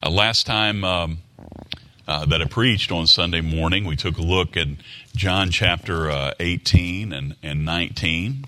Last time that I preached on Sunday morning, we took a look at John chapter 18 and 19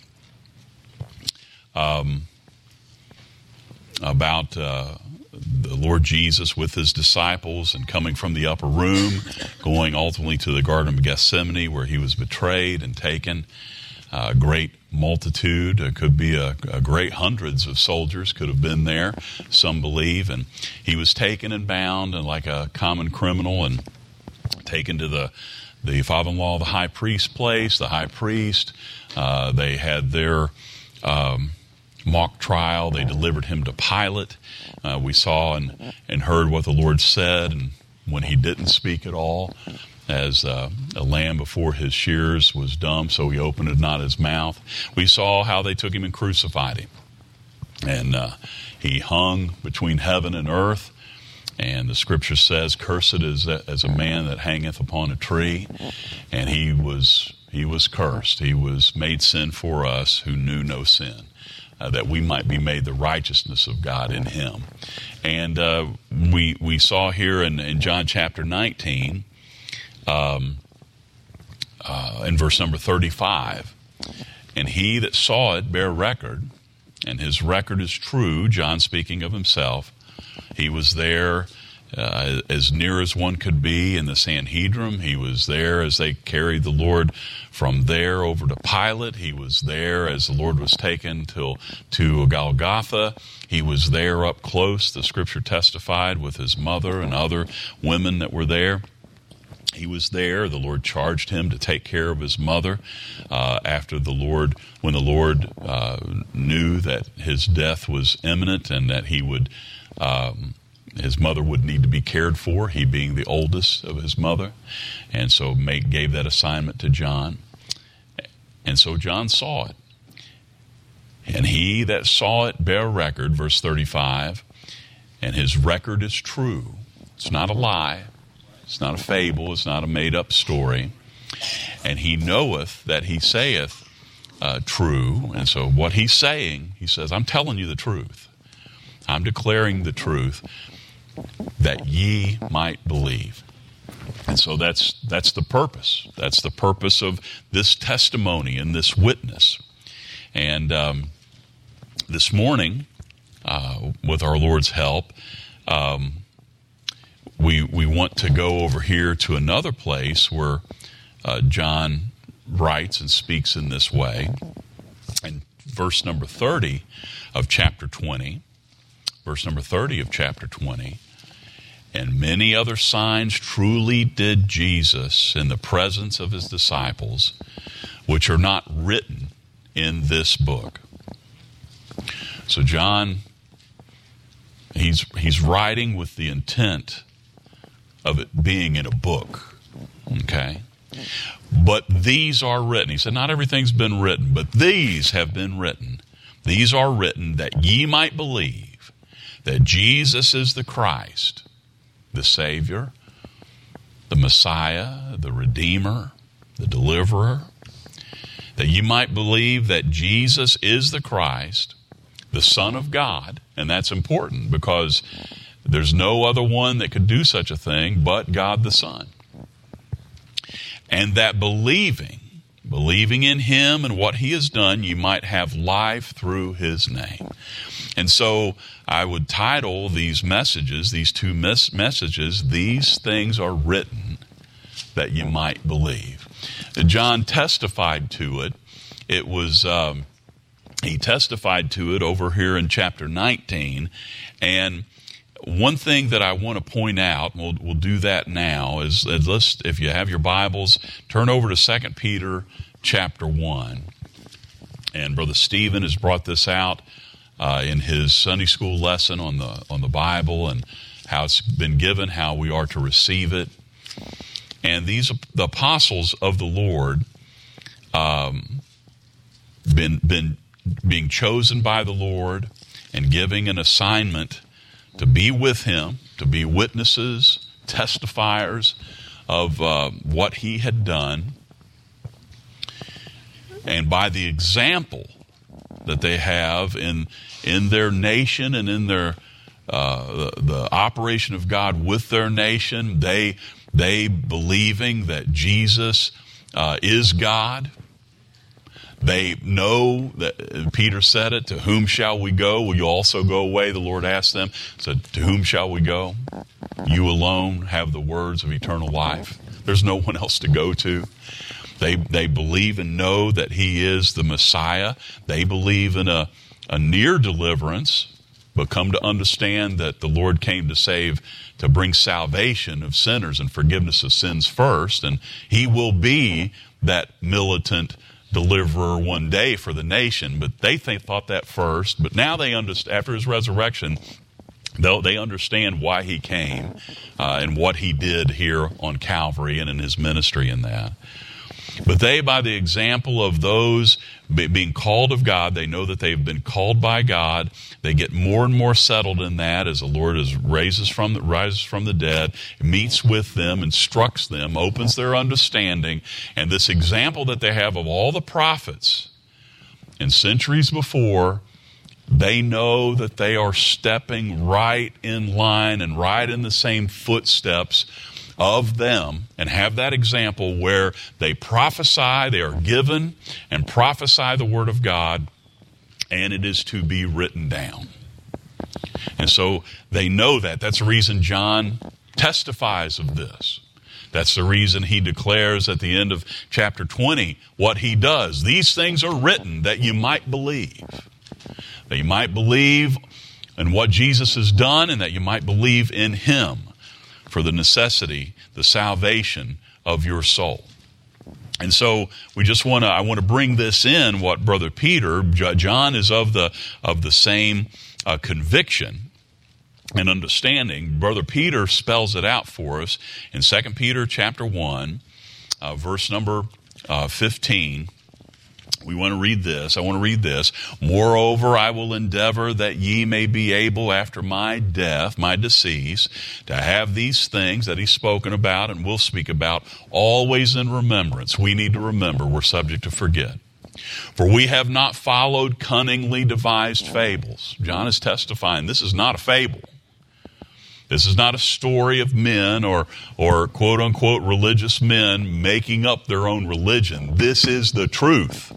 about the Lord Jesus with his disciples and coming from the upper room, going ultimately to the Garden of Gethsemane where he was betrayed and taken. A great multitude, could be a great hundreds of soldiers could have been there, some believe, and he was taken and bound and like a common criminal and taken to the father-in-law of the high priest place. The high priest, they had their mock trial. They delivered him to Pilate. We saw and heard what the Lord said, and when he didn't speak at all, as a lamb before his shears was dumb, so he opened not his mouth. We saw how they took him and crucified him. And he hung between heaven and earth. And the scripture says, cursed is as a man that hangeth upon a tree. And he was cursed. He was made sin for us who knew no sin, that we might be made the righteousness of God in him. And we saw here in John chapter 19, in verse number 35, and he that saw it bare record, and his record is true. John speaking of himself. He was there as near as one could be in the Sanhedrin. He was there as they carried the Lord from there over to Pilate. He was there as the Lord was taken to Golgotha. He was there up close, the scripture testified, with his mother and other women that were there. He was there. The Lord charged him to take care of his mother when the Lord knew that his death was imminent and that his mother would need to be cared for, he being the oldest of his mother. And so gave that assignment to John. And so John saw it. And he that saw it bare record, verse 35, and his record is true. It's not a lie. It's not a fable. It's not a made-up story. And he knoweth that he saith true. And so what he's saying, he says, I'm telling you the truth. I'm declaring the truth that ye might believe. And so that's the purpose. That's the purpose of this testimony and this witness. And this morning, with our Lord's help, we want to go over here to another place where John writes and speaks in this way. In verse number 30 of chapter 20, and many other signs truly did Jesus in the presence of his disciples, which are not written in this book. So John, he's writing with the intent of it being in a book, okay? But these are written. He said, not everything's been written, but these have been written. These are written that ye might believe that Jesus is the Christ, the Savior, the Messiah, the Redeemer, the Deliverer, that ye might believe that Jesus is the Christ, the Son of God. And that's important because there's no other one that could do such a thing but God the Son. And that believing in him and what he has done, you might have life through his name. And so I would title these messages, these two messages, These Things Are Written That You Might Believe. John testified to it. He testified to it over here in chapter 19. And one thing that I want to point out, we'll do that now, is if you have your Bibles, turn over to 2 Peter chapter 1. And Brother Stephen has brought this out in his Sunday school lesson on the Bible and how it's been given, how we are to receive it. And the apostles of the Lord, being chosen by the Lord and giving an assignment to be with him, to be witnesses, testifiers of what he had done. And by the example that they have in their nation and in their the operation of God with their nation. They believing that Jesus is God. They know that Peter said it, to whom shall we go? Will you also go away? The Lord asked them, said, to whom shall we go? You alone have the words of eternal life. There's no one else to go to. They believe and know that he is the Messiah. They believe in a near deliverance, but come to understand that the Lord came to bring salvation of sinners and forgiveness of sins first, and he will be that militant deliverer one day for the nation. But they thought that first, but now they understand, after his resurrection, they understand why he came and what he did here on Calvary and in his ministry in that. But they, by the example of those being called of God, they know that they've been called by God. They get more and more settled in that as the Lord rises from the dead, meets with them, instructs them, opens their understanding. And this example that they have of all the prophets in centuries before, they know that they are stepping right in line and right in the same footsteps of them, and have that example where they prophesy, they are given and prophesy the word of God, and it is to be written down. And so they know that. That's the reason John testifies of this. That's the reason he declares at the end of chapter 20 what he does. These things are written that you might believe. That you might believe in what Jesus has done, and that you might believe in him for the necessity, the salvation of your soul. And so I want to bring this in, what Brother Peter, John is of the same conviction and understanding. Brother Peter spells it out for us in 2 Peter chapter 1, verse number 15. We want to read this. I want to read this. Moreover, I will endeavor that ye may be able after my death, my decease, to have these things that he's spoken about and will speak about always in remembrance. We need to remember. We're subject to forget. For we have not followed cunningly devised fables. John is testifying this is not a fable. This is not a story of men or quote-unquote religious men making up their own religion. This is the truth.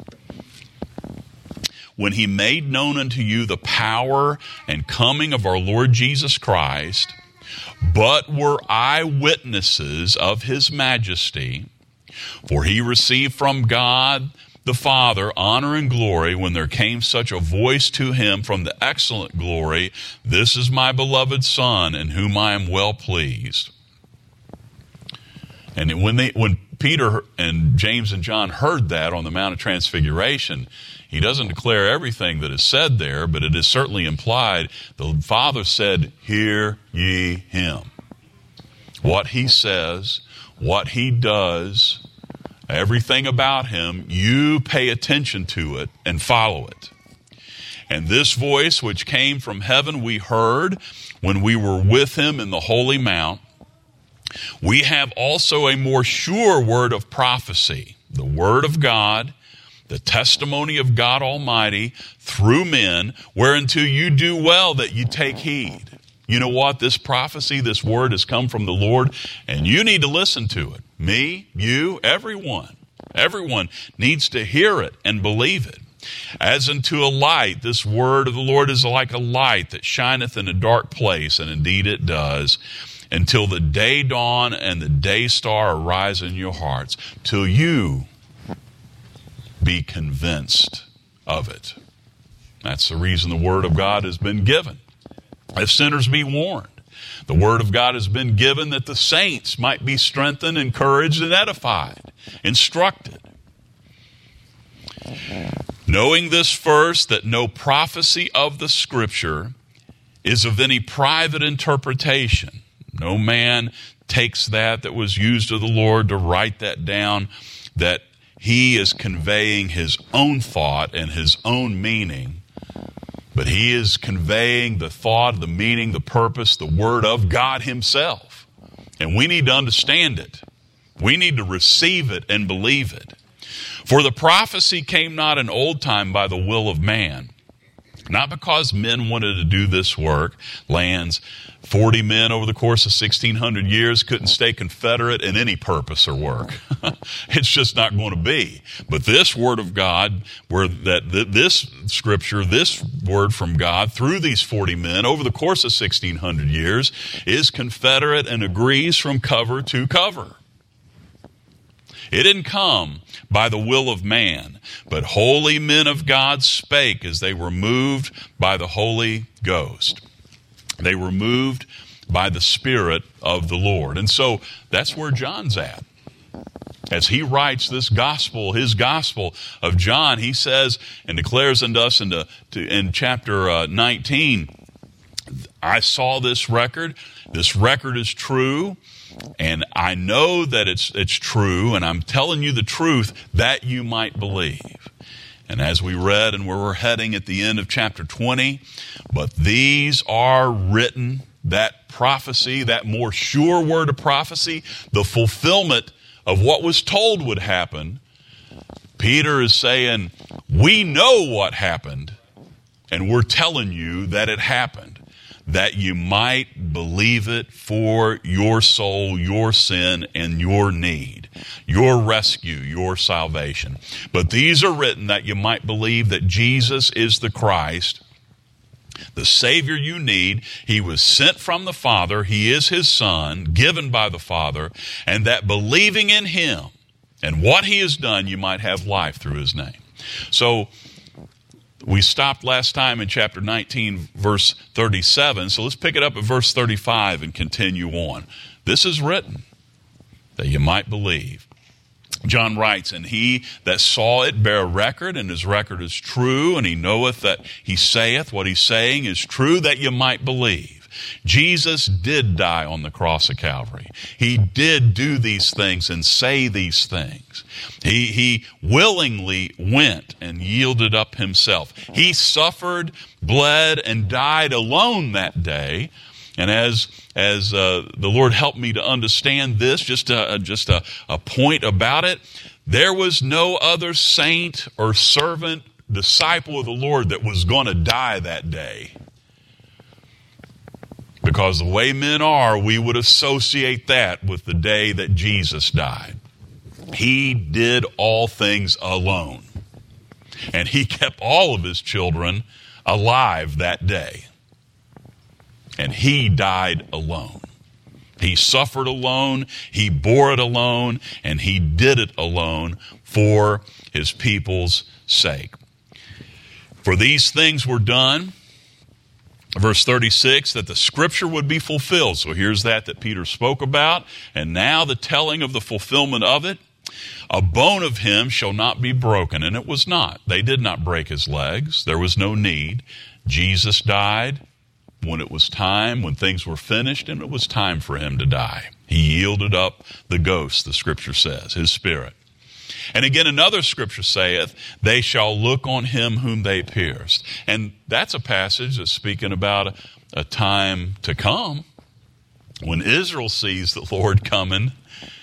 When he made known unto you the power and coming of our Lord Jesus Christ, but were eyewitnesses of his majesty, for he received from God the Father honor and glory when there came such a voice to him from the excellent glory, this is my beloved Son, in whom I am well pleased. And when Peter and James and John heard that on the Mount of Transfiguration, he doesn't declare everything that is said there, but it is certainly implied. The Father said, hear ye him. What he says, what he does, everything about him, you pay attention to it and follow it. And this voice which came from heaven we heard when we were with him in the holy mount. We have also a more sure word of prophecy, the word of God, the testimony of God Almighty through men, whereunto you do well that you take heed. You know what? This prophecy, this word has come from the Lord, and you need to listen to it. Me, you, everyone. Everyone needs to hear it and believe it. As unto a light, this word of the Lord is like a light that shineth in a dark place, and indeed it does, until the day dawn and the day star arise in your hearts, till you be convinced of it. That's the reason the word of God has been given. If sinners be warned, the word of God has been given that the saints might be strengthened, encouraged, and edified, instructed. Knowing this first, that no prophecy of the Scripture is of any private interpretation. No man takes that was used of the Lord to write that down, that he is conveying his own thought and his own meaning. But he is conveying the thought, the meaning, the purpose, the word of God himself. And we need to understand it. We need to receive it and believe it. For the prophecy came not in old time by the will of man, Not because men wanted to do this work. Lands, 40 men over the course of 1,600 years couldn't stay Confederate in any purpose or work. It's just not going to be. But this word of God, this scripture, this word from God through these 40 men over the course of 1,600 years is Confederate and agrees from cover to cover. It didn't come by the will of man, but holy men of God spake as they were moved by the Holy Ghost. They were moved by the Spirit of the Lord. And so that's where John's at. As he writes this gospel, his gospel of John, he says and declares unto us in chapter 19, I saw this record. This record is true. And I know that it's true, and I'm telling you the truth that you might believe. And as we read and where we're heading at the end of chapter 20, but these are written, that prophecy, that more sure word of prophecy, the fulfillment of what was told would happen. Peter is saying, we know what happened, and we're telling you that it happened, that you might believe it for your soul, your sin, and your need, your rescue, your salvation. But these are written that you might believe that Jesus is the Christ, the Savior you need. He was sent from the Father. He is His Son, given by the Father, and that believing in Him and what He has done, you might have life through His name. So, we stopped last time in chapter 19, verse 37. So let's pick it up at verse 35 and continue on. This is written that you might believe. John writes, and he that saw it bare record, and his record is true, and he knoweth that he saith what he's saying is true, that you might believe. Jesus did die on the cross of Calvary. He did do these things and say these things. He willingly went and yielded up himself. He suffered, bled, and died alone that day. And as the Lord helped me to understand this, just a point about it, there was no other saint or servant, disciple of the Lord that was going to die that day. Because the way men are, we would associate that with the day that Jesus died. He did all things alone. And He kept all of His children alive that day. And He died alone. He suffered alone, He bore it alone, and He did it alone for His people's sake. For these things were done, verse 36, that the scripture would be fulfilled. So here's that Peter spoke about, and now the telling of the fulfillment of it. A bone of him shall not be broken, and it was not. They did not break his legs. There was no need. Jesus died when it was time, when things were finished, and it was time for him to die. He yielded up the ghost, the scripture says, his spirit. And again, another scripture saith, they shall look on him whom they pierced. And that's a passage that's speaking about a time to come when Israel sees the Lord coming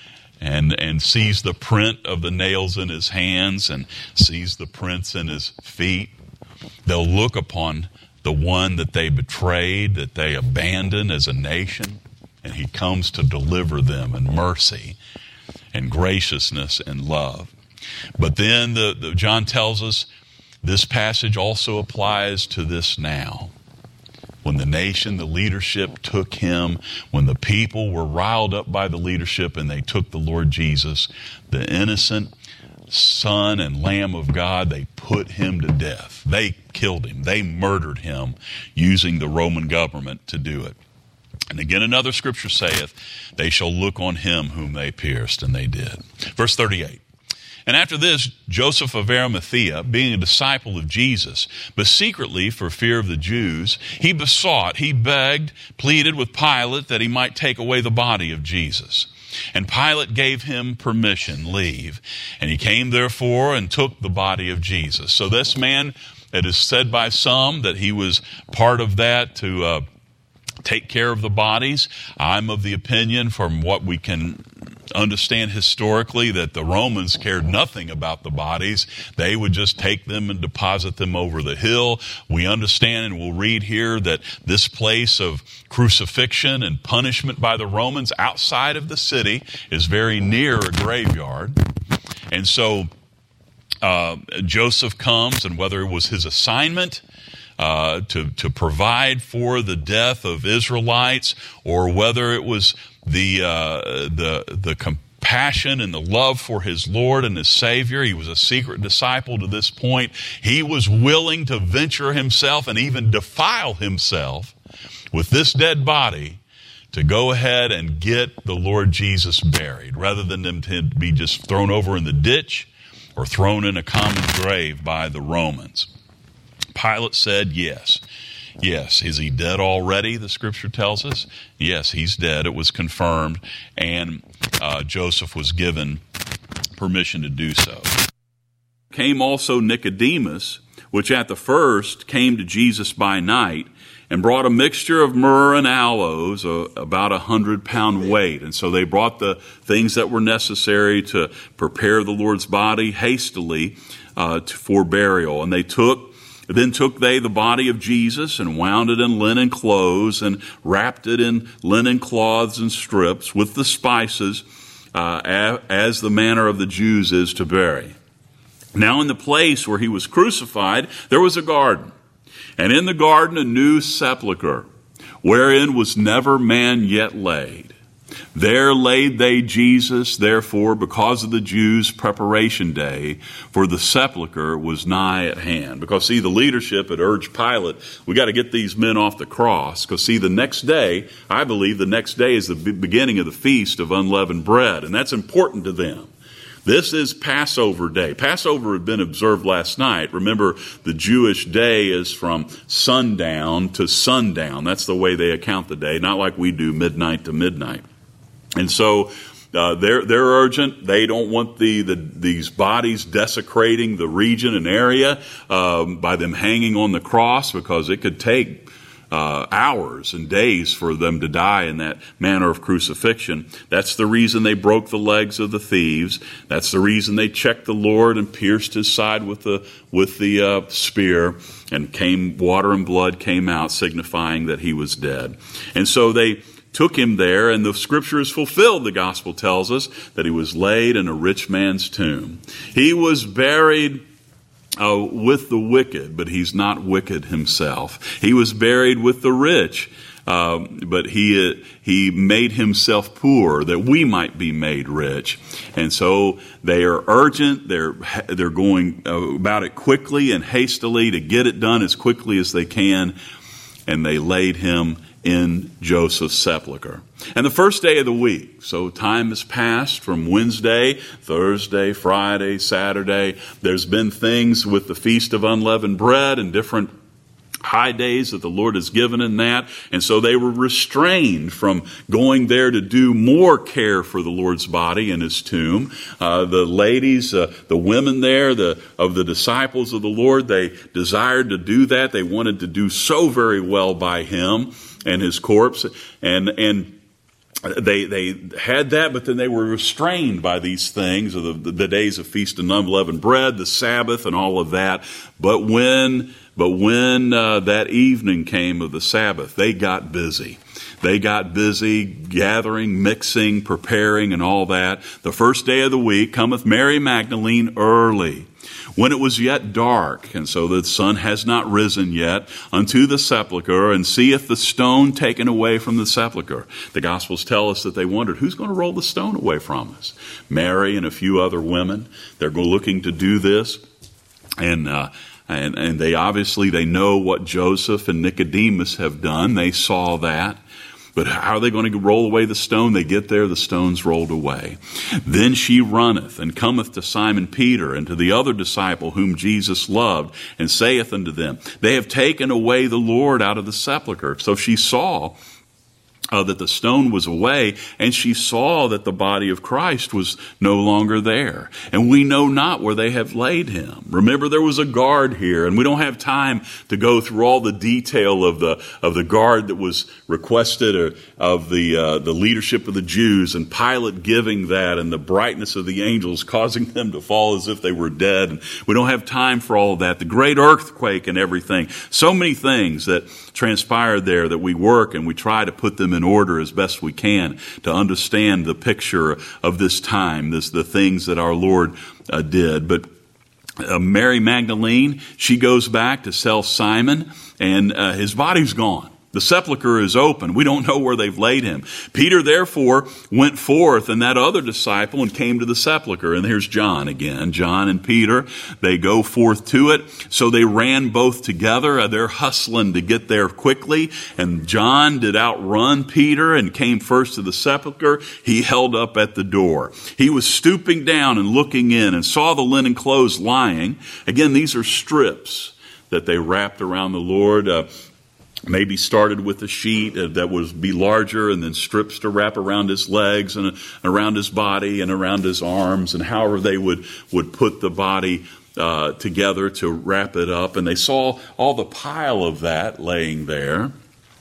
and sees the print of the nails in his hands and sees the prints in his feet. They'll look upon the one that they betrayed, that they abandoned as a nation, and he comes to deliver them in mercy and graciousness and love. But then John tells us this passage also applies to this now. When the nation, the leadership took him, when the people were riled up by the leadership and they took the Lord Jesus, the innocent Son and Lamb of God, they put him to death. They killed him. They murdered him using the Roman government to do it. And again, another scripture saith, they shall look on him whom they pierced, and they did. Verse 38. And after this, Joseph of Arimathea, being a disciple of Jesus, but secretly for fear of the Jews, he begged, pleaded with Pilate that he might take away the body of Jesus. And Pilate gave him permission, leave. And he came therefore and took the body of Jesus. So this man, it is said by some that he was part of that to take care of the bodies. I'm of the opinion, from what we can understand historically that the Romans cared nothing about the bodies. They would just take them and deposit them over the hill. We understand, and we'll read here, that this place of crucifixion and punishment by the Romans outside of the city is very near a graveyard. And so Joseph comes, and whether it was his assignment to provide for the death of Israelites, or whether it was the compassion and the love for his Lord and his Savior. He was a secret disciple to this point. He was willing to venture himself and even defile himself with this dead body to go ahead and get the Lord Jesus buried, rather than them to be just thrown over in the ditch or thrown in a common grave by the Romans. Pilate said yes. Yes. Is he dead already, the scripture tells us? Yes, he's dead. It was confirmed, and Joseph was given permission to do so. Came also Nicodemus, which at the first came to Jesus by night, and brought a mixture of myrrh and aloes, about 100-pound weight. And so they brought the things that were necessary to prepare the Lord's body hastily for burial. And Then took they the body of Jesus and wound it in linen clothes and wrapped it in linen cloths and strips with the spices, as the manner of the Jews is to bury. Now in the place where he was crucified, there was a garden, and in the garden a new sepulchre, wherein was never man yet laid. There laid they Jesus, therefore, because of the Jews' preparation day, for the sepulchre was nigh at hand. Because, see, the leadership had urged Pilate, we got to get these men off the cross. Because, see, the next day, I believe the next day is the beginning of the Feast of Unleavened Bread, and that's important to them. This is Passover day. Passover had been observed last night. Remember, the Jewish day is from sundown to sundown. That's the way they account the day, not like we do midnight to midnight. And so they're urgent. They don't want these bodies desecrating the region and area by them hanging on the cross, because it could take hours and days for them to die in that manner of crucifixion. That's the reason they broke the legs of the thieves. That's the reason they checked the Lord and pierced his side with the spear, and water and blood came out, signifying that he was dead. And so they took him there, and the scripture is fulfilled, the gospel tells us, that he was laid in a rich man's tomb. He was buried with the wicked, but he's not wicked himself. He was buried with the rich, but he made himself poor that we might be made rich. And so they are urgent. They're going about it quickly and hastily to get it done as quickly as they can, and they laid him in Joseph's sepulcher. And the first day of the week, so time has passed from Wednesday, Thursday, Friday, Saturday. There's been things with the Feast of Unleavened Bread and different high days that the Lord has given in that. And so they were restrained from going there to do more care for the Lord's body in his tomb. The ladies, the women there, of the disciples of the Lord, they desired to do that. They wanted to do so very well by him and his corpse, and they had that, but then they were restrained by these things of the days of Feast of Unleavened Bread, the Sabbath, and all of that. But when that evening came of the Sabbath, they got busy. They got busy gathering, mixing, preparing, and all that. The first day of the week cometh Mary Magdalene early, when it was yet dark, and so the sun has not risen yet, unto the sepulchre, and seeth the stone taken away from the sepulchre. The Gospels tell us that they wondered, who's going to roll the stone away from us? Mary and a few other women. They're looking to do this, and they obviously they know what Joseph and Nicodemus have done. They saw that. But how are they going to roll away the stone? They get there, the stone's rolled away. Then she runneth, and cometh to Simon Peter, and to the other disciple whom Jesus loved, and saith unto them, They have taken away the Lord out of the sepulchre. So she saw that the stone was away, and she saw that the body of Christ was no longer there. And we know not where they have laid him. Remember, there was a guard here, and we don't have time to go through all the detail of the guard that was requested, or of the leadership of the Jews, and Pilate giving that, and the brightness of the angels causing them to fall as if they were dead. And we don't have time for all of that. The great earthquake and everything. So many things that transpired there that we work and we try to put them in order as best we can to understand the picture of this time, the things that our Lord did. But Mary Magdalene, she goes back to tell Simon, and his body's gone. The sepulcher is open. We don't know where they've laid him. Peter, therefore, went forth, and that other disciple, and came to the sepulcher. And here's John again. John and Peter, they go forth to it. So they ran both together. They're hustling to get there quickly. And John did outrun Peter and came first to the sepulcher. He held up at the door. He was stooping down and looking in, and saw the linen clothes lying. Again, these are strips that they wrapped around the Lord. Maybe started with a sheet that would be larger, and then strips to wrap around his legs and around his body and around his arms, and however they would put the body together to wrap it up. And they saw all the pile of that laying there.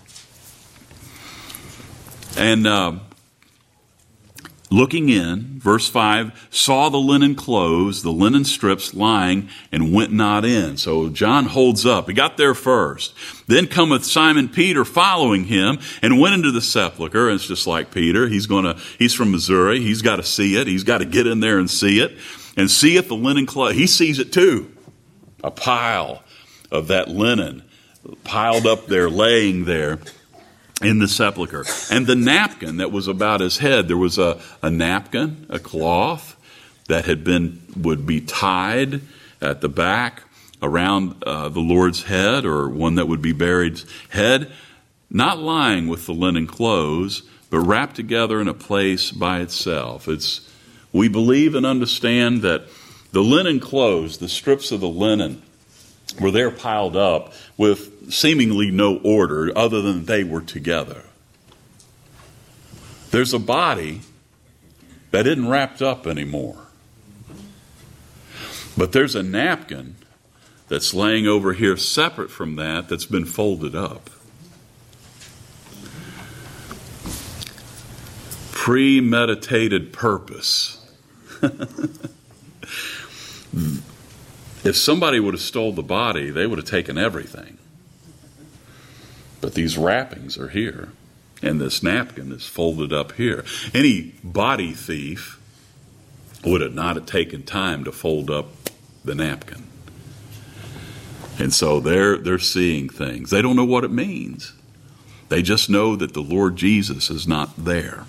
And looking in, verse 5, saw the linen clothes, the linen strips lying, and went not in. So John holds up. He got there first. Then cometh Simon Peter following him, and went into the sepulcher. And it's just like Peter. He's from Missouri. He's got to see it. He's got to get in there and see it. And seeth the linen clothes. He sees it too. A pile of that linen piled up there, laying there in the sepulcher. And the napkin that was about his head, there was a napkin, a cloth that would be tied at the back around the Lord's head, or one that would be buried head, not lying with the linen clothes, but wrapped together in a place by itself. We believe and understand that the linen clothes, the strips of the linen, were there piled up with seemingly no order other than they were together. There's a body that isn't wrapped up anymore. But there's a napkin that's laying over here separate from that's been folded up. Premeditated purpose. If somebody would have stole the body, they would have taken everything. But these wrappings are here, and this napkin is folded up here. Any body thief would have not have taken time to fold up the napkin. And so they're seeing things. They don't know what it means. They just know that the Lord Jesus is not there.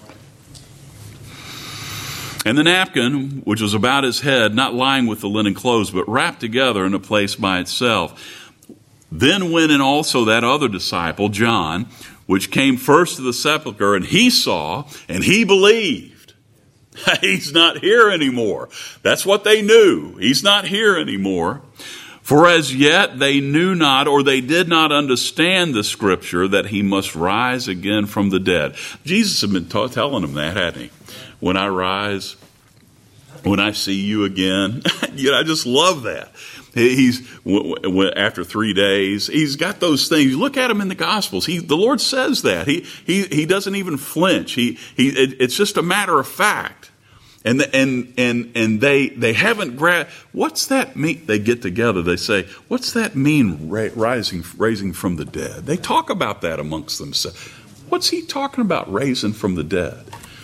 And the napkin, which was about his head, not lying with the linen clothes, but wrapped together in a place by itself. Then went in also that other disciple, John, which came first to the sepulcher, and he saw, and he believed. He's not here anymore. That's what they knew. He's not here anymore. For as yet they knew not, or they did not understand the scripture that he must rise again from the dead. Jesus had been telling them that, hadn't he? When I rise, when I see you again. I just love that. He's after 3 days. He's got those things. You look at him in the Gospels. The Lord says that. He doesn't even flinch. It's just a matter of fact. And they haven't grabbed. What's that mean? They get together. They say, "What's that mean? Raising from the dead." They talk about that amongst themselves. What's he talking about? Raising from the dead.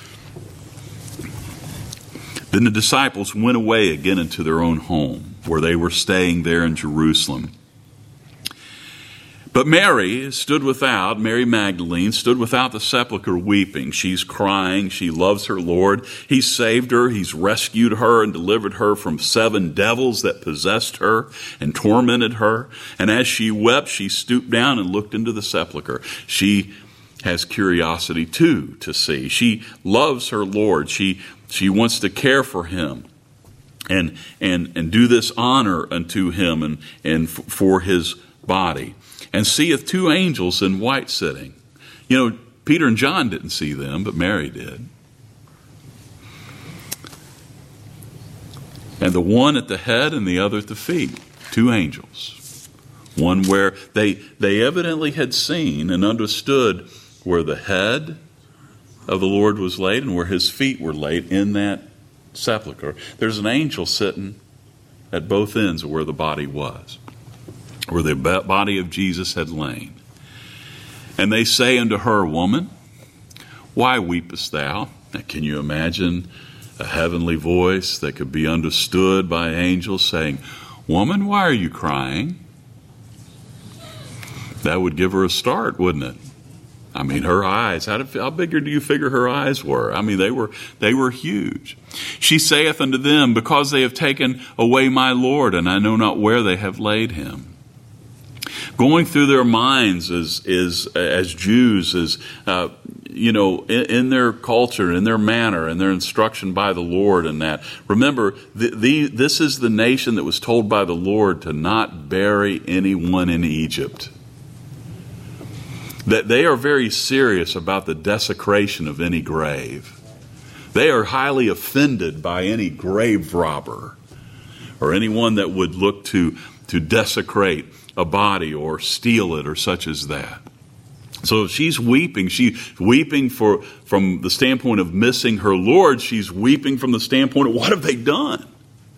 Then the disciples went away again into their own home, where they were staying there in Jerusalem. But Mary Magdalene, stood without the sepulchre weeping. She's crying. She loves her Lord. He saved her. He's rescued her and delivered her from 7 devils that possessed her and tormented her. And as she wept, she stooped down and looked into the sepulchre. She has curiosity too to see. She loves her Lord. She wants to care for him and do this honor unto him and for his body. And seeth 2 angels in white sitting. Peter and John didn't see them, but Mary did. And the one at the head and the other at the feet, two angels. One where they evidently had seen and understood where the head of the Lord was laid and where his feet were laid in that sepulcher. There's an angel sitting at both ends of where the body was, where the body of Jesus had lain. And they say unto her, Woman, why weepest thou? Now, can you imagine a heavenly voice that could be understood by angels saying, Woman, why are you crying? That would give her a start, wouldn't it? I mean, her eyes, how big do you figure her eyes were? I mean, they were huge. She saith unto them, Because they have taken away my Lord, and I know not where they have laid him. Going through their minds as Jews, in their culture, in their manner, in their instruction by the Lord, and that. Remember, this is the nation that was told by the Lord to not bury anyone in Egypt. That they are very serious about the desecration of any grave. They are highly offended by any grave robber or anyone that would look to desecrate a body or steal it or such as that. So she's weeping. She's weeping from the standpoint of missing her Lord. She's weeping from the standpoint of what have they done?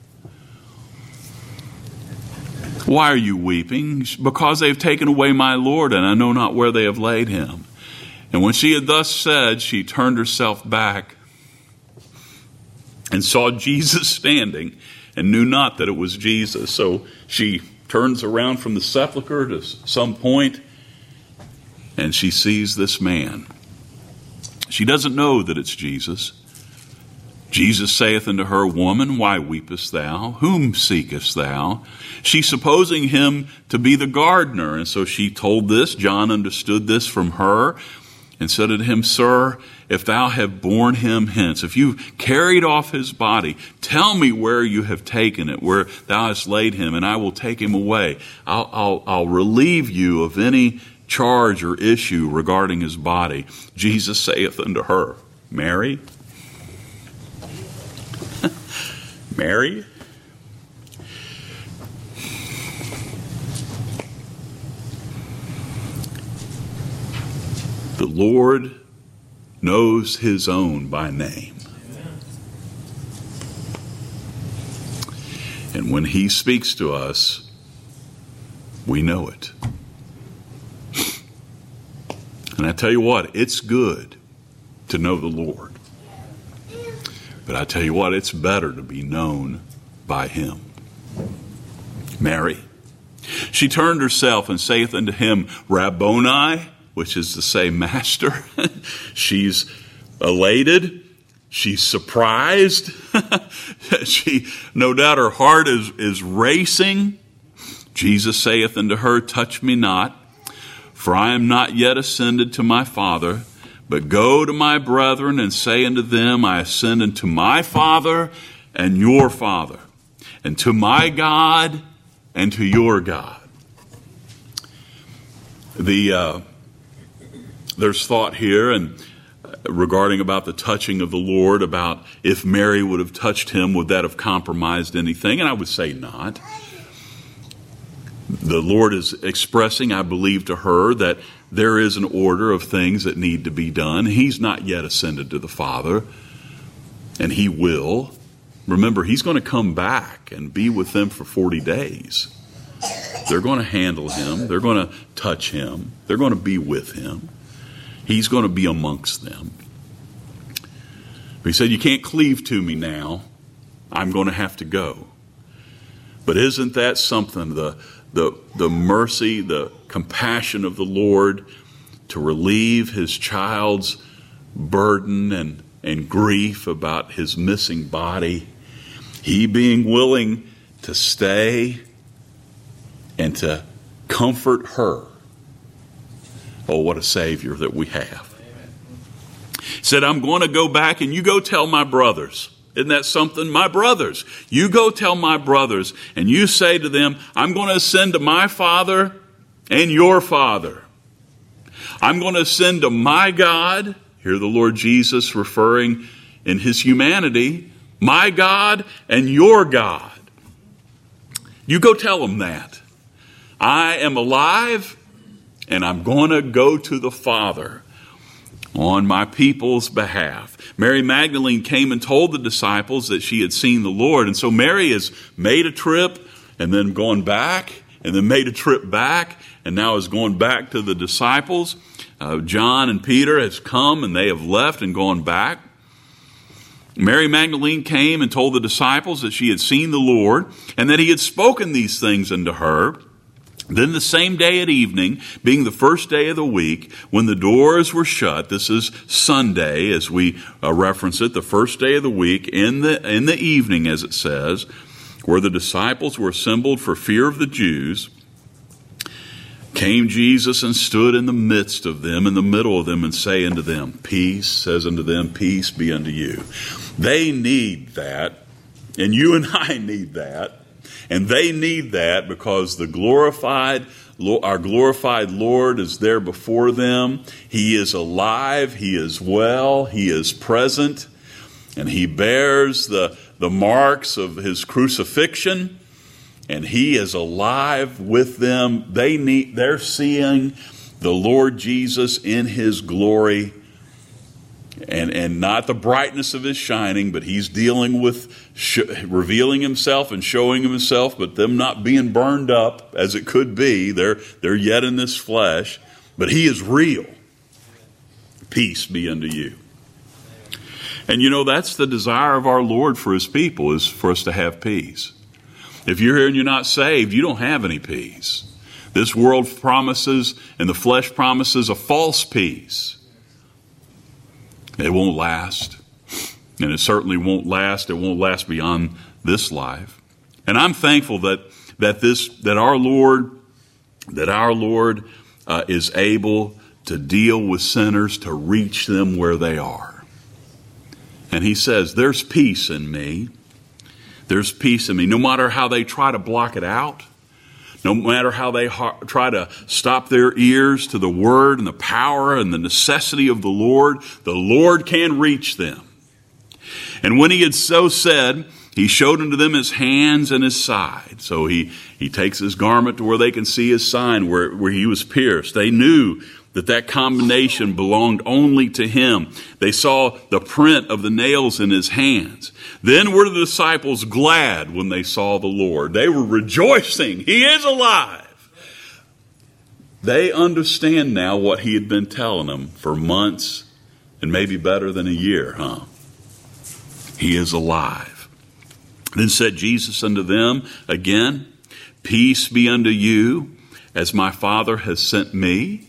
Why are you weeping? Because they have taken away my Lord, and I know not where they have laid him. And when she had thus said, she turned herself back and saw Jesus standing and knew not that it was Jesus. So she turns around from the sepulcher to some point, and she sees this man. She doesn't know that it's Jesus. Jesus saith unto her, Woman, why weepest thou? Whom seekest thou? She supposing him to be the gardener. And so she told this. John understood this from her and said unto him, Sir, if thou have borne him hence, if you've carried off his body, tell me where you have taken it, where thou hast laid him, and I will take him away. I'll relieve you of any charge or issue regarding his body. Jesus saith unto her, Mary. Mary? The Lord knows his own by name. And when he speaks to us, we know it. And I tell you what, it's good to know the Lord. But I tell you what, it's better to be known by him. Mary. She turned herself and saith unto him, Rabboni, which is to say, Master. She's elated. She's surprised. No doubt her heart is racing. Jesus saith unto her, Touch me not, for I am not yet ascended to my Father, but go to my brethren and say unto them, I ascend unto my Father and your Father, and to my God and to your God. There's thought here and regarding about the touching of the Lord, about if Mary would have touched him, would that have compromised anything? And I would say not. The Lord is expressing, I believe, to her that there is an order of things that need to be done. He's not yet ascended to the Father, and he will. Remember, he's going to come back and be with them for 40 days. They're going to handle him. They're going to touch him. They're going to be with him. He's going to be amongst them. But he said, you can't cleave to me now. I'm going to have to go. But isn't that something, the mercy, the compassion of the Lord to relieve his child's burden and grief about his missing body? He being willing to stay and to comfort her. Oh, what a Savior that we have. He said, I'm going to go back and you go tell my brothers. Isn't that something? My brothers. You go tell my brothers and you say to them, I'm going to ascend to my Father and your Father. I'm going to ascend to my God. Here the Lord Jesus referring in his humanity, my God and your God. You go tell them that. I am alive and I'm going to go to the Father on my people's behalf. Mary Magdalene came and told the disciples that she had seen the Lord. And so Mary has made a trip and then gone back and then made a trip back and now is going back to the disciples. John and Peter has come and they have left and gone back. Mary Magdalene came and told the disciples that she had seen the Lord and that he had spoken these things unto her. Then the same day at evening, being the first day of the week, when the doors were shut, this is Sunday as we reference it, the first day of the week, in the evening as it says, where the disciples were assembled for fear of the Jews, came Jesus and stood in the midst of them, in the middle of them, and say unto them, peace, says unto them, peace be unto you. They need that, and you and I need that. And they need that because our glorified Lord is there before them. He is alive. He is well. He is present. And he bears the marks of his crucifixion. And he is alive with them. They're seeing the Lord Jesus in his glory. And not the brightness of his shining, but he's dealing with revealing himself and showing himself, but them not being burned up as it could be. They're yet in this flesh, but he is real. Peace be unto you. And that's the desire of our Lord for his people, is for us to have peace. If you're here and you're not saved, you don't have any peace. This world promises and the flesh promises a false peace. It won't last, and it certainly won't last. It won't last beyond this life. And I'm thankful that our Lord is able to deal with sinners, to reach them where they are. And he says, "There's peace in me. There's peace in me." No matter how they try to block it out, no matter how they try to stop their ears to the word and the power and the necessity of the Lord can reach them. And when he had so said, he showed unto them his hands and his side. So he takes his garment to where they can see his sign where he was pierced. They knew that combination belonged only to him. They saw the print of the nails in his hands. Then were the disciples glad when they saw the Lord. They were rejoicing. He is alive. They understand now what he had been telling them for months and maybe better than a year, He is alive. Then said Jesus unto them again, peace be unto you, as my Father has sent me.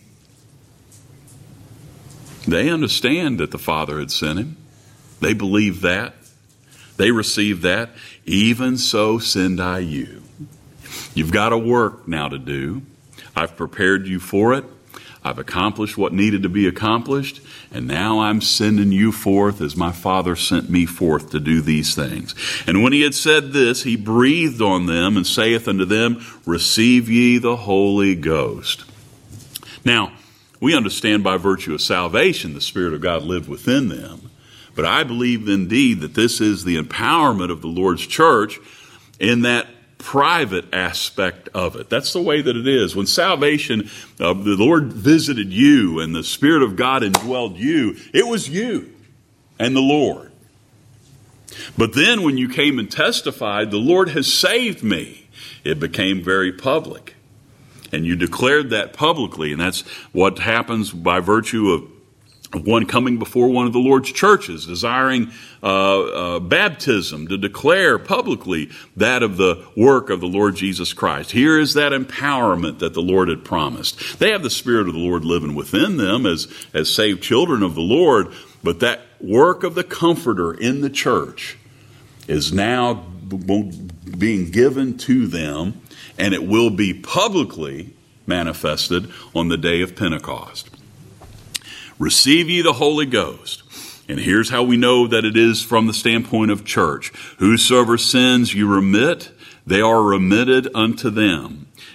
They understand that the Father had sent him. They believe that. They receive that. Even so send I you. You've got a work now to do. I've prepared you for it. I've accomplished what needed to be accomplished. And now I'm sending you forth as my Father sent me forth to do these things. And when he had said this, he breathed on them and saith unto them, receive ye the Holy Ghost. Now, we understand by virtue of salvation, the Spirit of God lived within them. But I believe indeed that this is the empowerment of the Lord's church in that private aspect of it. That's the way that it is. When salvation, the Lord visited you and the Spirit of God indwelled you, it was you and the Lord. But then when you came and testified, the Lord has saved me, it became very public. And you declared that publicly, and that's what happens by virtue of one coming before one of the Lord's churches, desiring baptism, to declare publicly that of the work of the Lord Jesus Christ. Here is that empowerment that the Lord had promised. They have the Spirit of the Lord living within them as saved children of the Lord, but that work of the Comforter in the church is now being given to them, and it will be publicly manifested on the day of Pentecost. Receive ye the Holy Ghost. And here's how we know that it is from the standpoint of church. Whosoever sins you remit, they are remitted unto them.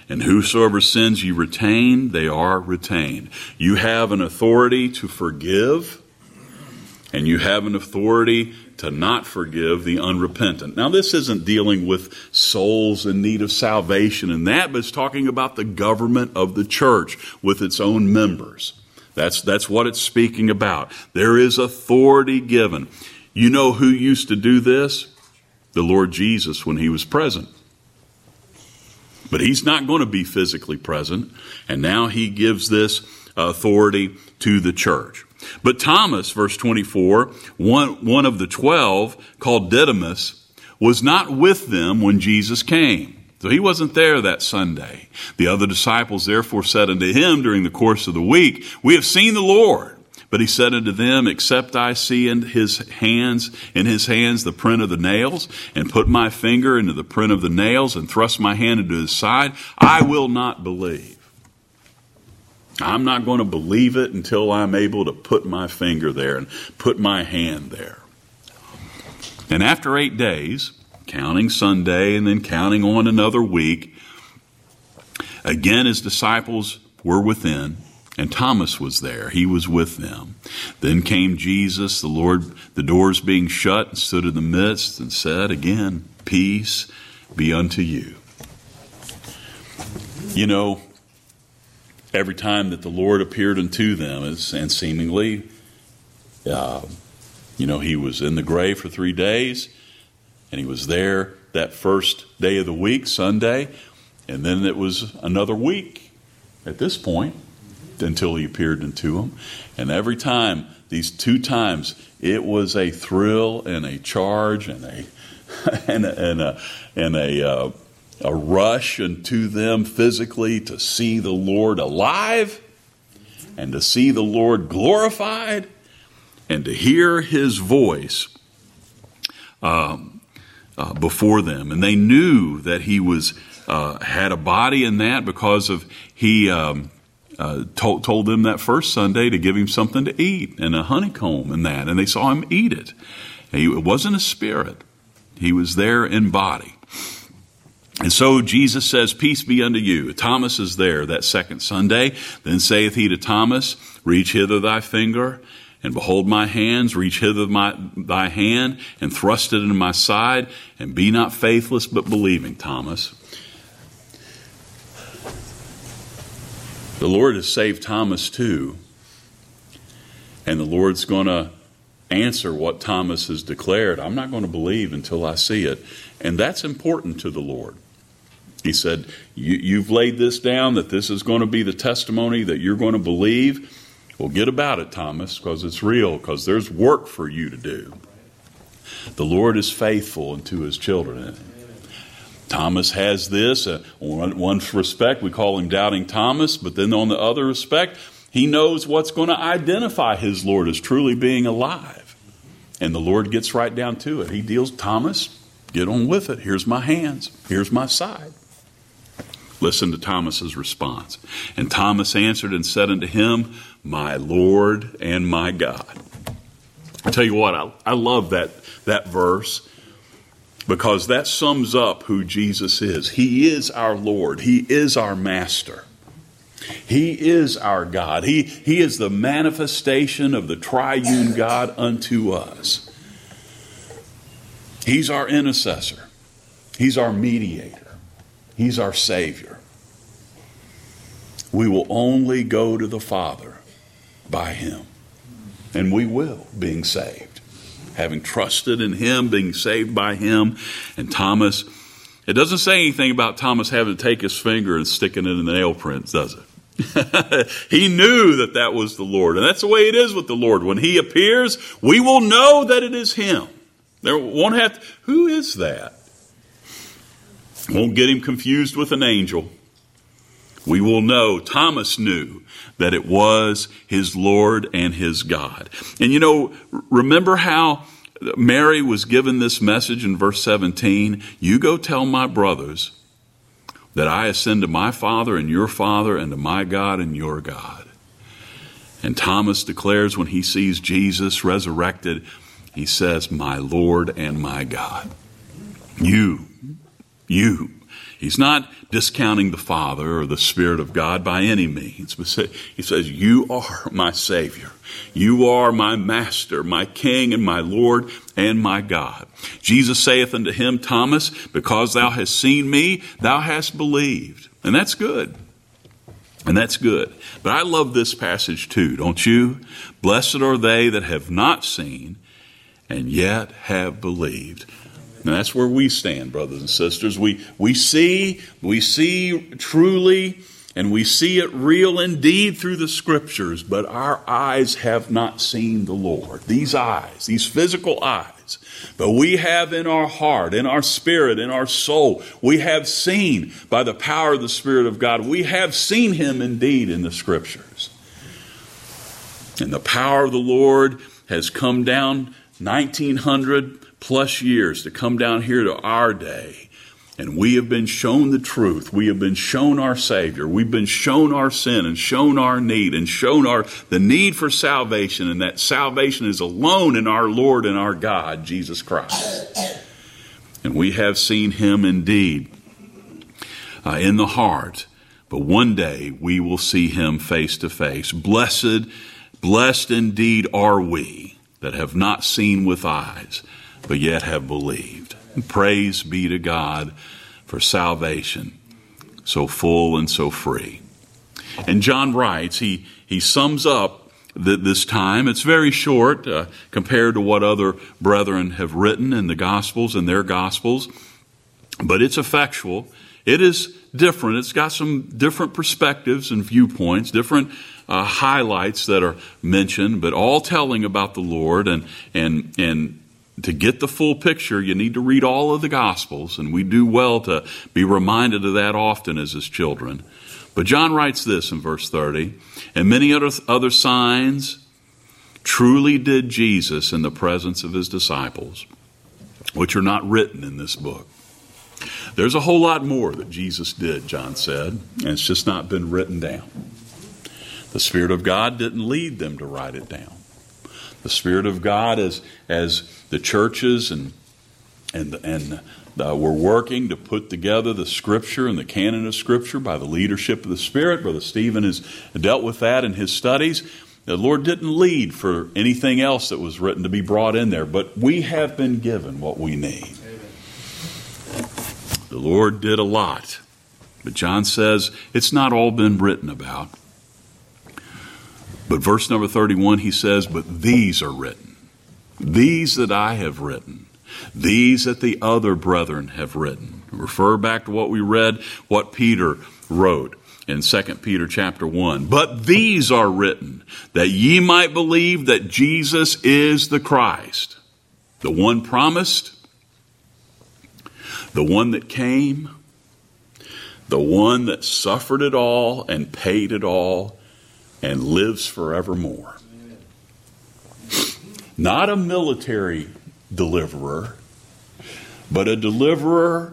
And whosoever sins you retain, they are retained. You have an authority to forgive, and you have an authority to not forgive the unrepentant. Now, this isn't dealing with souls in need of salvation and that, but it's talking about the government of the church with its own members. That's what it's speaking about. There is authority given. You know who used to do this? The Lord Jesus when he was present. But he's not going to be physically present, and now he gives this authority to the church. But Thomas, verse 24, one of the 12, called Didymus, was not with them when Jesus came. So he wasn't there that Sunday. The other disciples therefore said unto him during the course of the week, We have seen the Lord. But he said unto them, Except I see in his hands the print of the nails, and put my finger into the print of the nails, and thrust my hand into his side, I will not believe. I'm not going to believe it until I'm able to put my finger there and put my hand there. And after 8 days, counting Sunday and then counting on another week, again his disciples were within, and Thomas was there. He was with them. Then came Jesus, the Lord, the doors being shut, and stood in the midst and said again, Peace be unto you. You know, every time that the Lord appeared unto them, and seemingly, he was in the grave for 3 days, and he was there that first day of the week, Sunday, and then it was another week at this point until he appeared unto them. And every time, these 2 times, it was a thrill and a charge and a rush unto them physically to see the Lord alive and to see the Lord glorified and to hear his voice before them. And they knew that he was had a body in that because of he told them that first Sunday to give him something to eat and a honeycomb and that. And they saw him eat it. It wasn't a spirit. He was there in body. And so Jesus says, Peace be unto you. Thomas is there that second Sunday. Then saith he to Thomas, Reach hither thy finger, and behold my hands. Reach hither thy hand, and thrust it into my side. And be not faithless, but believing, Thomas. The Lord has saved Thomas too. And the Lord's going to answer what Thomas has declared. I'm not going to believe until I see it. And that's important to the Lord. He said, you've laid this down, that this is going to be the testimony that you're going to believe. Well, get about it, Thomas, because it's real, because there's work for you to do. The Lord is faithful unto his children. Thomas has this. On one respect, we call him Doubting Thomas, but then on the other respect, he knows what's going to identify his Lord as truly being alive. And the Lord gets right down to it. He deals, Thomas, get on with it. Here's my hands. Here's my side. Listen to Thomas's response. And Thomas answered and said unto him, My Lord and my God. I tell you what, I love that verse, because that sums up who Jesus is. He is our Lord. He is our Master. He is our God. He is the manifestation of the triune God unto us. He's our intercessor. He's our mediator. He's our Savior. We will only go to the Father by him. And we will, being saved. Having trusted in him, being saved by him. And Thomas, it doesn't say anything about Thomas having to take his finger and sticking it in the nail prints, does it? He knew that was the Lord. And that's the way it is with the Lord. When he appears, we will know that it is him. There won't have to, who is that? Won't get him confused with an angel. We will know, Thomas knew that it was his Lord and his God. And remember how Mary was given this message in verse 17? You go tell my brothers that I ascend to my Father and your Father, and to my God and your God. And Thomas declares when he sees Jesus resurrected, he says, My Lord and my God. You. He He's not discounting the Father or the Spirit of God by any means. He says, you are my Savior. You are my Master, my King, and my Lord, and my God. Jesus saith unto him, Thomas, because thou hast seen me, thou hast believed. And that's good. And that's good. But I love this passage too, don't you? Blessed are they that have not seen and yet have believed. And that's where we stand, brothers and sisters. We see truly, and we see it real indeed through the Scriptures, but our eyes have not seen the Lord. These eyes, these physical eyes. But we have in our heart, in our spirit, in our soul, we have seen by the power of the Spirit of God, we have seen Him indeed in the Scriptures. And the power of the Lord has come down 1900 plus years to come down here to our day. And we have been shown the truth. We have been shown our Savior. We've been shown our sin and shown our need and shown the need for salvation. And that salvation is alone in our Lord and our God, Jesus Christ. And we have seen Him indeed in the heart. But one day we will see Him face to face. Blessed indeed are we that have not seen with eyes, but yet have believed. And praise be to God for salvation, so full and so free. And John writes, he sums up this time. It's very short compared to what other brethren have written in the Gospels and their Gospels, but it's effectual. It is different. It's got some different perspectives and viewpoints, different highlights that are mentioned, but all telling about the Lord. And to get the full picture, you need to read all of the Gospels, and we do well to be reminded of that often as His children. But John writes this in verse 30, and many other signs truly did Jesus in the presence of His disciples, which are not written in this book. There's a whole lot more that Jesus did, John said, and it's just not been written down. The Spirit of God didn't lead them to write it down. The Spirit of God, as the churches and we're working to put together the Scripture and the canon of Scripture by the leadership of the Spirit. Brother Stephen has dealt with that in his studies. The Lord didn't lead for anything else that was written to be brought in there, but we have been given what we need. The Lord did a lot, but John says it's not all been written about. But verse number 31, he says, but these are written. These that I have written. These that the other brethren have written. Refer back to what we read, what Peter wrote in 2 Peter chapter 1. But these are written, that ye might believe that Jesus is the Christ, the one promised, the one that came, the one that suffered it all and paid it all, and lives forevermore. Not a military deliverer, but a deliverer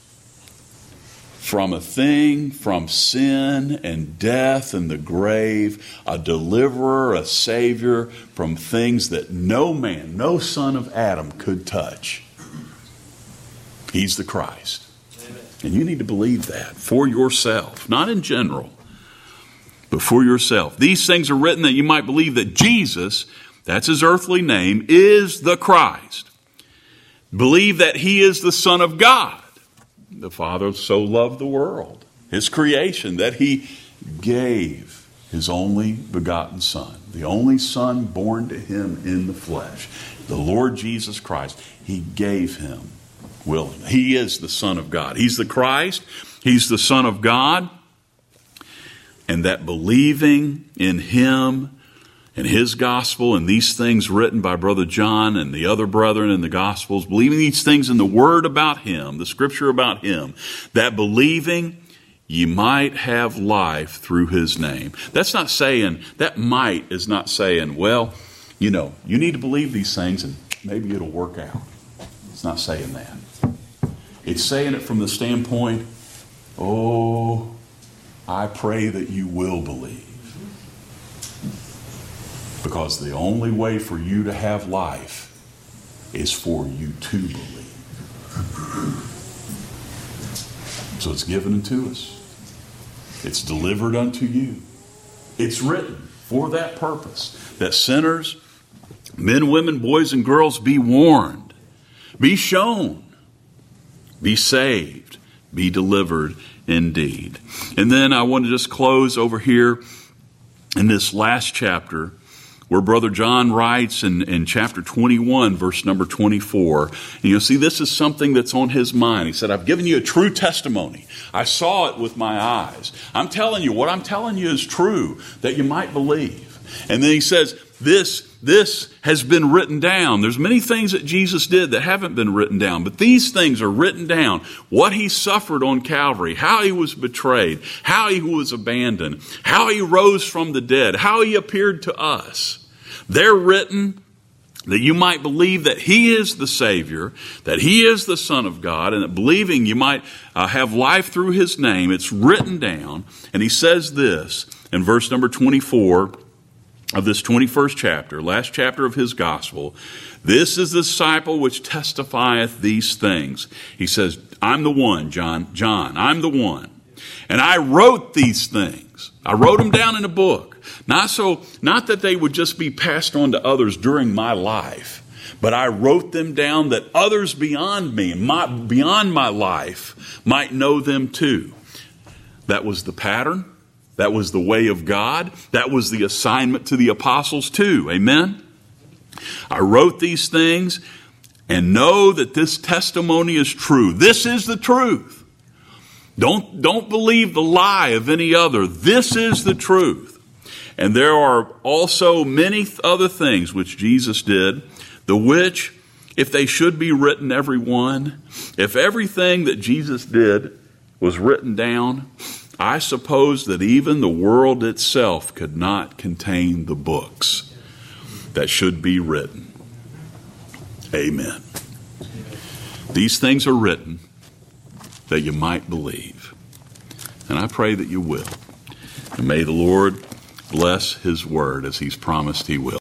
from from sin and death and the grave, a deliverer, a Savior from things that no man, no son of Adam could touch. He's the Christ. And you need to believe that for yourself, not in general, but for yourself. These things are written that you might believe that Jesus, that's His earthly name, is the Christ. Believe that He is the Son of God. The Father so loved the world, His creation, that He gave His only begotten Son, the only Son born to Him in the flesh, the Lord Jesus Christ. He gave Him willingly. He is the Son of God. He's the Christ. He's the Son of God. And that believing in Him and His gospel and these things written by Brother John and the other brethren in the Gospels, believing these things in the Word about Him, the Scripture about Him, that believing ye might have life through His name. That's not saying, that might is not saying, well, you need to believe these things and maybe it'll work out. It's not saying that. It's saying it from the standpoint, I pray that you will believe. Because the only way for you to have life is for you to believe. So it's given unto us. It's delivered unto you. It's written for that purpose, that sinners, men, women, boys, and girls, be warned, be shown, be saved, be delivered indeed. And then I want to just close over here in this last chapter, where Brother John writes in chapter 21, verse number 24. And you'll see this is something that's on his mind. He said, I've given you a true testimony. I saw it with my eyes. I'm telling you, what I'm telling you is true, that you might believe. And then he says, this has been written down. There's many things that Jesus did that haven't been written down, but these things are written down. What he suffered on Calvary, how he was betrayed, how he was abandoned, how he rose from the dead, how he appeared to us. They're written that you might believe that he is the Savior, that he is the Son of God, and that believing you might have life through his name. It's written down. And he says this in verse number 24 of this 21st chapter, last chapter of his gospel. This is the disciple which testifieth these things. He says, I'm the one, John, I'm the one. And I wrote these things. I wrote them down in a book. Not that they would just be passed on to others during my life, but I wrote them down that others beyond me, beyond my life, might know them too. That was the pattern. That was the way of God. That was the assignment to the apostles too. Amen? I wrote these things and know that this testimony is true. This is the truth. Don't believe the lie of any other. This is the truth. And there are also many other things which Jesus did, the which, if they should be written every one, if everything that Jesus did was written down, I suppose that even the world itself could not contain the books that should be written. Amen. These things are written that you might believe. And I pray that you will. And may the Lord bless his word as he's promised he will.